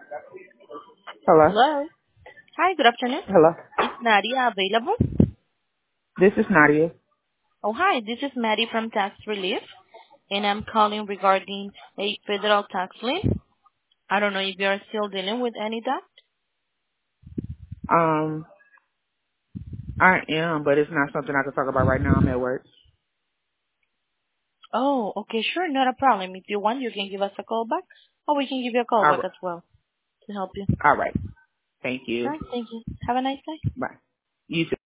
Hello? Hello. Hi, good afternoon. Hello? Is Nadia available? This is Nadia. Oh, hi. This is Maddie from Tax Relief, and I'm calling regarding a federal tax lien. I don't know if you're still dealing with any of that. Um, I am, but it's not something I can talk about right now. I'm at work. Oh, okay, sure, not a problem. If you want, you can give us a call back, or we can give you a call All back right. as well to help you. All right. Thank you. All right, thank you. Have a nice day. Bye. You too.